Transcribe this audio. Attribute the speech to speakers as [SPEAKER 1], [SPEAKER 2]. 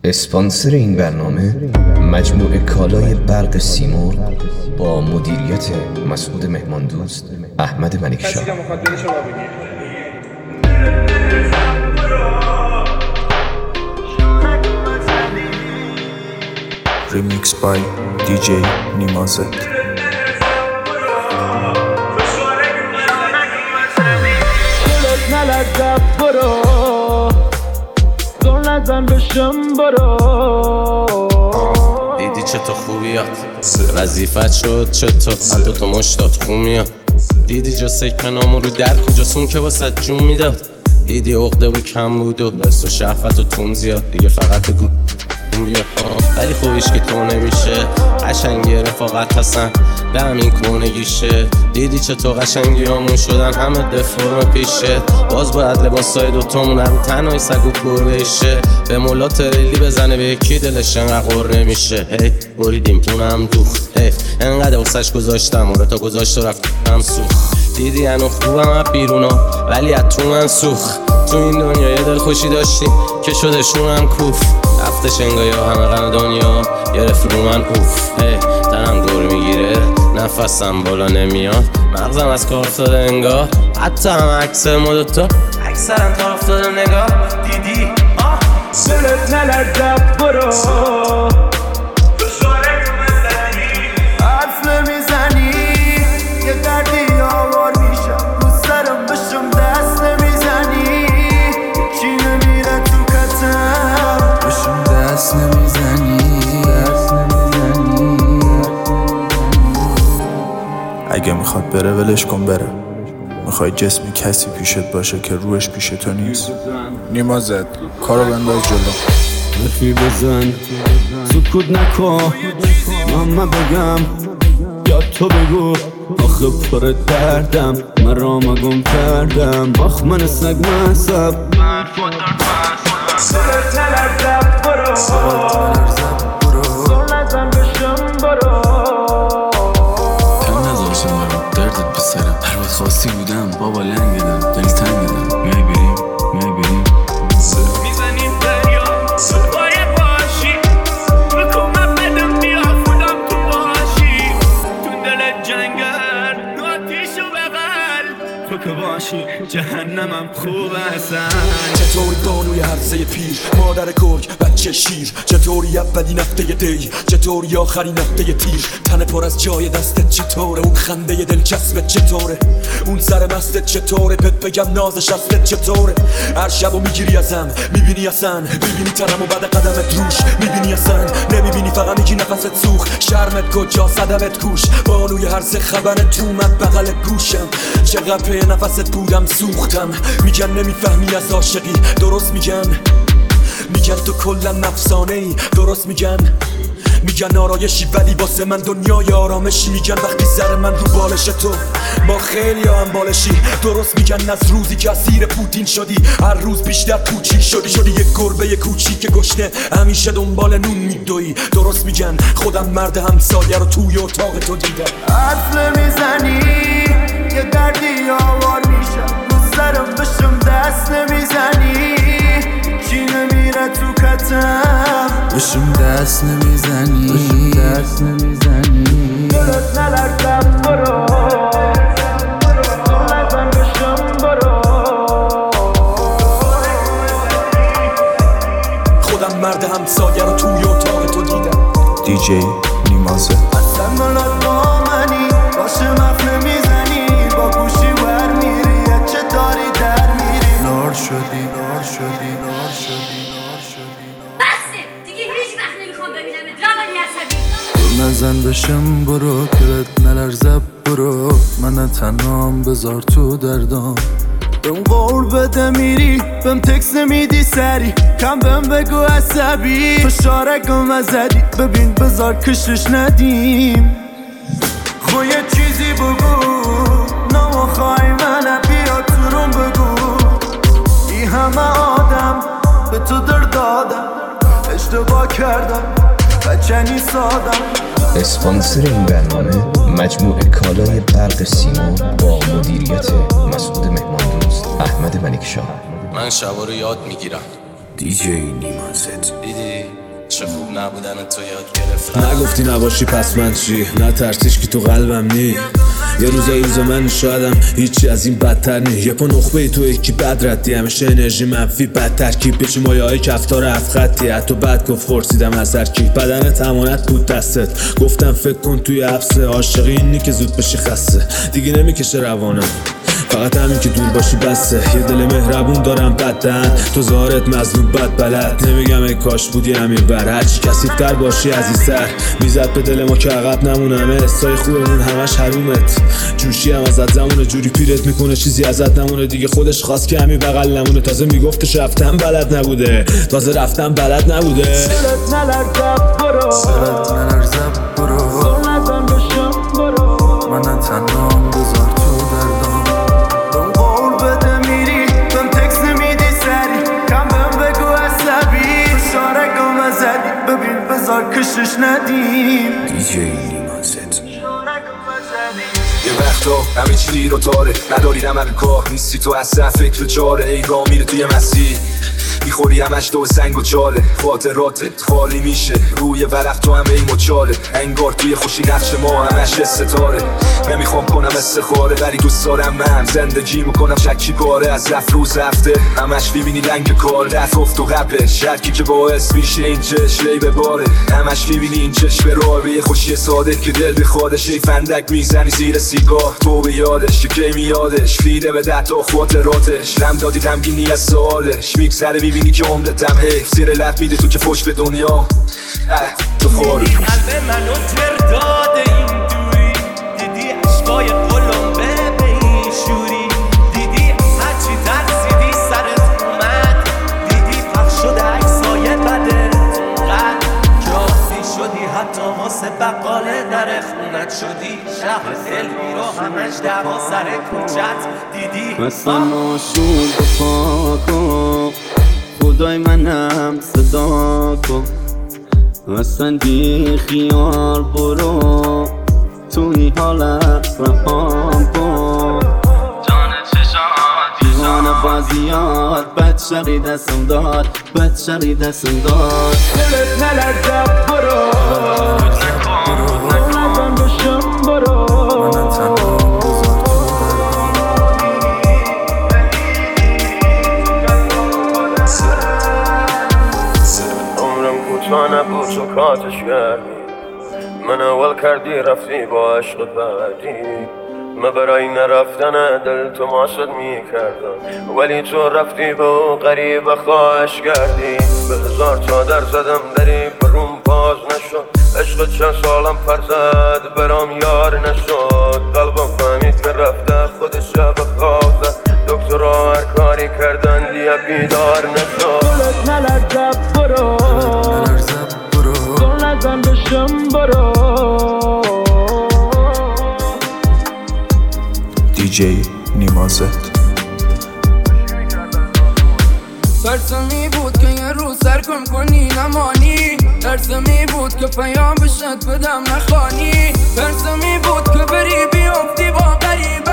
[SPEAKER 1] اسپانسر این برنامه مجموعه کالای برق سیمرغ با مدیریت مسعود مهماندوست، احمد ملکشاه.
[SPEAKER 2] Remix by DJ نیمازد.
[SPEAKER 3] نلرزب برو زور نزن بشم برو.
[SPEAKER 4] دیدی چطور خوبیات وظیفت شد چطور دوتا مشتات خومیات. دیدی جا سکنامو رو در کجاسون که واسه جون میداد. دیدی عقده بود کم بود و دست و شهفت و تون زیاد. دیگه فقط بگو بیا ولی خوبیش که تو نمیشه. قشنگی رفاقت هستن به همین کونگیشه. دیدی چطور قشنگی همون شدن همه دفرم پیشه. باز باید لباسای دوتامون رو تنهای سگ و کور بشه. به مولا تریلی بزنه به یکی دلش انقدر قر نمیشه. هی بریدیم اونم دوخت. هی انقدر واسش گذاشتم اون رو تا گذاشت و رفتم سوخت. دیدی هنو خوبم از بیرونا ولی از تو من سوخت. تو این دنیا یه دل خوشی داشتی که شدشونم کوف. رفتش انگاه یا همه غم دنیا گرفت رو من اوف. تنم دور میگیره نفسم بالا نمیاد. مغزم از کار افتاده انگار حتی هم عکس ما دوتا اکثرم تا افتاده نگاه. دیدی
[SPEAKER 3] دلت نلرزب برو حرف نمیزنی یه دردی آوار میشم رو سرم بشم دست نمیزنی. چی نمیره تو کتم
[SPEAKER 2] بشم دست نمیزنی. اگه میخواد بره ولش کن بره. میخوای جسمی کسی پیشت باشه که روش پیش تو نیست. نیمازد کارو بنداز جلو.
[SPEAKER 5] حرفی بزن سکوت نکن من بگم یا تو بگو. آخه پر دردم من را مگم کردم. آخ من سگ محسب
[SPEAKER 3] دلت نلرزب برو زور نزن بشم برو.
[SPEAKER 5] کم نذاشتم برم دردت به سرم. هر وقت خواستی بودم بابا لنگدم دل تنگدم. میای بریم
[SPEAKER 3] میزنیم دریا باید باشی بکن من بدم بیا خودم تو باشی. تو دل جنگل آتیشو بغل تو که باشی جهنمم خوب هستن.
[SPEAKER 6] چطوری بانوی هرزه پیر مادر گرگ بچه شیر. چطوری اولی نفته دی چطوری آخری نفته تیر. تن پر از جای دستت چطوره اون خنده دلچسبت چطوره اون سر مستت چطوره. بهت بگم نازش هستت چطوره. هر شبو میگیری ازم میبینی اصلا میبینی تنم و بعد قدمت روش میبینی اصلا نمیبینی فقط میگی نفست سوخ. شرمت کجا صدمت کوش بانوی هرزه خبرت اومد بغل گوشم. چقدر په نفست بودم سوختم. میگن نمیفهمی از عاشقی درست میگن تو کلن نفسانه ای درست میگن آرایشی ولی واسه من دنیای آرامشی. میگن وقتی سر من رو بالش تو با خیلی هم بالشی. درست میگن از روزی که اسیر پوتین شدی هر روز بیشتر کوچیک شدی یه گربه کوچیک گشنه همیشه دنبال نون میدوی. درست میگن خودم مرد همسایه رو توی اتاق تو دیدم.
[SPEAKER 3] حرف نمیزنی یه دردی آوار میشم رو سرم بشم دست نمیزنی. چی نمیره تو کتم
[SPEAKER 2] بشم دست نمیزنی.
[SPEAKER 3] دلت نلرزب برو زور نزن بشم برو.
[SPEAKER 6] خودم مرد همسایه رو توی اتاق تو دیدم.
[SPEAKER 2] DJ نیمازد.
[SPEAKER 3] اصلا ملات با منی باشه مف نمیزنی با گوشی ور میری چه داری در میری.
[SPEAKER 2] نار شدی
[SPEAKER 7] بسه دیگه هیچ وقت نمیخوام ببینم روانی عصبی.
[SPEAKER 2] دور نزن بشم برو دلت نلرزب برو. من تنهام بذار تو دردام.
[SPEAKER 3] بهم قول بده میری بهم تکس نمیدی سری کم بهم بگو عصبی. فشارکم زدی ببین بذار کشش ندیم. خو یه چیزی بگو نمیخوای منم بیا تو روم بگو. ای همه آدم به تو درد دادم اشتباه کردم بچنی سادم.
[SPEAKER 1] اسپانسر این برنامه مجموعه کالای برق سیمرغ با مدیریت مسعود مهماندوست، احمد ملکشاه.
[SPEAKER 4] من شبا رو یاد میگیرم.
[SPEAKER 2] DJ نیمازد.
[SPEAKER 4] دیدی نبودن تو یاد گرفتم.
[SPEAKER 5] نگفتی نباشی پس من چی؟ نترسیش که تو قلبم نی. یه روز من شایدم هیچی از این بدتر نی. یه پا نخبه تو یکی بد ردی، همیشه انرژی منفی بد ترکیب بچی مایه های کفتار افخطی. حتی بد گفت خورسیدم از هر کی. بدن تمانت بود دستت، گفتم فکر کن توی حبسه. عاشقی اینی که زود بشی خسته، دیگه نمیکشه روانم. فقط همین که دور باشی بسه. یه دل مهربون دارم بدن، تو ظاهرت مظلوم بد بلد. نمیگم ای کاش بودی همین بر، هرچی کثیف‌تر باشی عزیزتر. میزد به دل ما که عقب نمونم. حسای خوبمون همش حرومت، جوشی هم ازت زمونه. جوری پیرت میکنه چیزی ازت نمونه. دیگه خودش خواست که همین بغل نمونه. تازه میگفتش رفتم بلد نبوده، تازه رفتم بلد نبوده.
[SPEAKER 3] سرت نلرزب برو، سرت نلرزب برو، زور نزن بشم برو، من تنهام بذار تو دردم. بهم قول بده میری، بهم تکس نمیدی سری، کم بهم بگو عصبی. فشارکم ازدی، ببین بذار کشش ندیم.
[SPEAKER 1] دیجی نیمازت.
[SPEAKER 6] یه وقتا همه چی رو تاره، نداری نمک کار نیستی تو اصلا فکر چاره. ای را میره توی مسیر میخوری همش دو سنگ و چاله. خاطراتت خالی میشه روی ورق، تو همه ای مچاله. انگار توی خوشی نقش ما همش ستاره. نمیخوام کنم استخاره ولی دوست دارم من زندگی میکنم شکی پاره. از رفت روز هفته همش میبینی رنگ کار، دفت افت و قبلش شرکی که باعث میشه این چشم به باره. همش میبینی این چشم راه یه خوشی ساده که دل بخوادش. ای فندک میزنی زیر سیگار تو به یادش که کی میادش. فیده به ده تا خاطراتش رم دادی تمگینی از سوالش. میگذره میبینی که عمدتم حیف زیر لب میده تو که فوش به دنیا تو خاری.
[SPEAKER 8] قلب منو تر داده این دوری، دیدی عشقای قلمبه به این شوری. دیدی هرچی ترسیدی سرت اومد، دیدی پخ شده عکسای بده قد کافی شدی. حتی واسه بقاله در خونت شدی. شهر دلوی رو همش دوا سر کوچت دیدی.
[SPEAKER 5] مثلا ناشون دفاع کن، خدای منم صدا کن. اصلا بی خیال برو، تو این حالت رهام کن. جان چشات دیوانه بازیات، بد شقی دستم داد، بد شقی دستم داد.
[SPEAKER 3] سرت نلرزب برو، زور نزن بشم برو، من تنهام بذار تو
[SPEAKER 9] تا نبود تو کاتش کردی. من اول کردی رفتی با عشق بعدی. من برای نرفتن دل تو ماسد میکردم، ولی تو رفتی به او غریب خواهش کردی. به هزار تا در زدم دری بروم باز نشد. عشق چند سالم پر زد برام یار نشد. قلبم فهمید که رفته خودش شب خواب زد. دکترها هر کاری کردن دیگه بیدار نشد.
[SPEAKER 3] سرت نلرزب برو، زور نزن بشم برو.
[SPEAKER 2] دیجی نیمازت.
[SPEAKER 10] ترسمی بود که یه روز سرکم کنی نمانی. ترسمی بود که پیام بشت بدم نخوانی. ترسمی بود که بری بیافتی با غریب